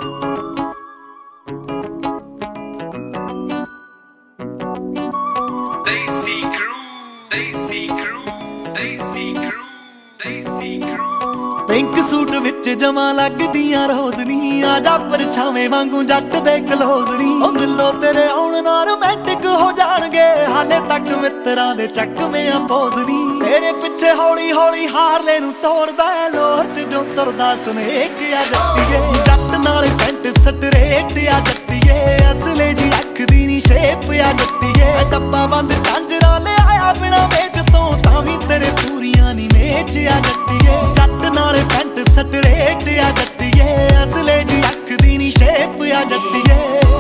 pink suit विच जमा लगदियां रोज नी आजा परछावें वांगू जट दे क्लोज नी ओ मिलो तेरे आउण नाल रोमांटिक हो जाणगे हाले तक मित्रां दे चकवें अपोज नी तेरे पिछे हौली हौली हारले नू तोड़दा लोर च जो तरदा स्नेक आ जट्टीए जट नाल पैंट स्ट्रेट आ जट्टीए असले जी अख दी नी शेप आ जट्टीए डब्बा बंद झांजरा ले आया बिना वेच तो तावी तेरे पूरियां नी मेच आ जट्टीए जट नाल पैंट स्ट्रेट आ जट्टीए असले जी अख दी नी शेप आ जट्टीए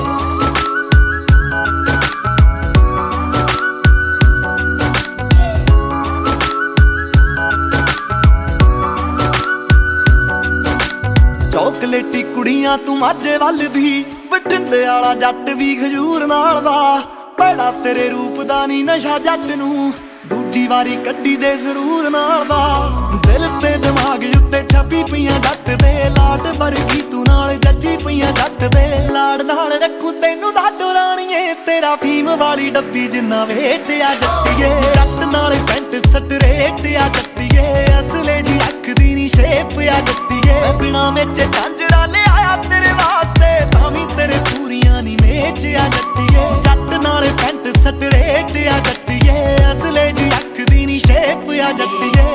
चॉकलेटी कुड़ियां तू माझे वल दी बठिंडे वाला जट भी खजूर नाल दा बड़ा तेरे रूप दा नी नशा जट नू दूजी वारी कड्डी दे जरूर नाल दा दिल ते दिमाग उत्ते छपी पईयां जट दे लाड वर्गी तू नाल जच्ची पईयां जट दे लाड नाल रखू तैनू दाडो राणीए तेरा फीम वाली डब्बी जिन्ना वेट आ जट्टीए जट नाल पैंट स्ट्रेट आ जट्टीए असले जी अख दी नी शेप आ जट्टीए बिना मेचे झांजरा ले आया तेरे वास्ते तावी तेरे पूरियां नी मेच आ जट्टीए जट नाल पैंट स्ट्रेट आ जट्टीए असले जी अख दी नी शेप आ जट्टीए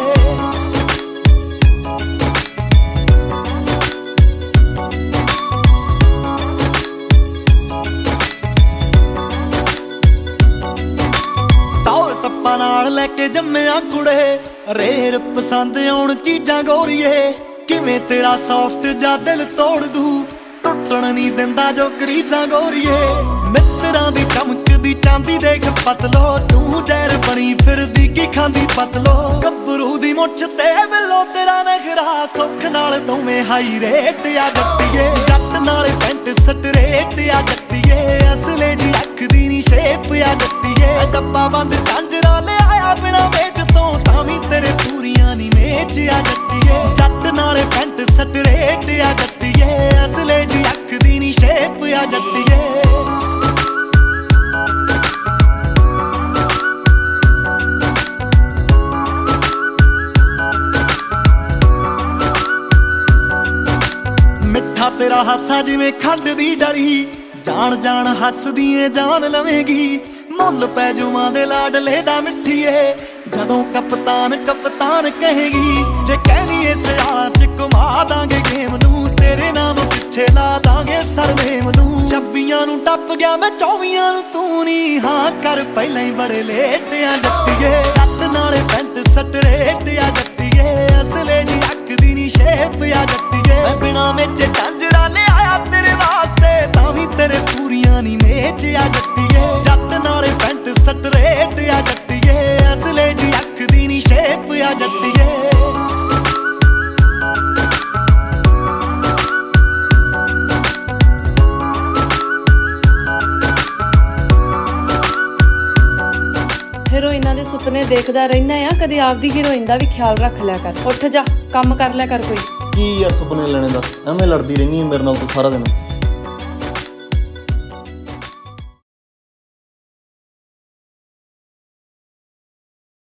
टप्पा नाल लैके जम्मिया कुड़े रेर पसंद आउण चीजां गोरीए किवें तेरा सॉफ्ट जा दिल तोड़ दू टुटण नहीं दिंदा जो करीजां गोरीए मित्रां दी चमकदी चांदी देख पतलो तू जहर बनी फिरदी की खांदी पतलो गब्बरू दी मुछ ते बिलो तेरा नखरा सुख नाल दोवें हाई रेट आ जट्टीए जट नाल पैंट स्ट्रेट आ जट्टीए असले जी अख दी नी शेप आ जट्टीए डब्बा बंद झांजरा ले आया बिना वेच तो तावी तेरे पूरियां नी मेच आ जट्टीए जट नाल पैंट स्ट्रेट आ जट्टीए असले जी अख दी नी शेप आ जट्टीए मिठा तेरा हासा जिवें खंड दी डरी जान जान हसदी ए जान लवेगी मुल पै जुआं दे लाडले दा मिठीए जदों कप्तान कप्तान कहेगी जे कहनी सियाला च घुमा दांगे गेम नू तेरे नाम पिछे ला दांगे सरनेम नू 26 नू टप गया मैं 24 नू तू नी हाँ कर पहले ही बड़े लेट आ जट्टीए जट नाल पैंट स्ट्रेट आ जट्टीए असले जी अख दी नी शेप आ जट्टीए मैं बिना मेचे झांजरा ले आया तेरे वास्ते तावी तेरे पूरियां नी मेच आ जट्टीए जट नाल पैंट स्ट्रेट आ जट्टीए असले जी अख दी नी शेप आ जट्टीए ਹੀਰੋਇਨਾਂ ਦੇ ਸੁਪਨੇ ਦੇਖਦਾ ਰਹਿਣਾ ਆ ਕਦੇ ਆਪਦੀ ਹੀਰੋਇਨ ਦਾ ਵੀ ਖਿਆਲ ਰੱਖ ਲਿਆ ਕਰ ਉੱਠ ਜਾ ਕੰਮ ਕਰ ਲਿਆ ਕਰ ਕੋਈ ਕੀ ਯਾਰ ਸੁਪਨੇ ਲੈਣੇ ਦੱਸ ਐਵੇਂ ਲੜਦੀ ਰਹਿਨੀ ਮੇਰੇ ਨਾਲ ਤੂੰ ਸਾਰਾ ਦਿਨ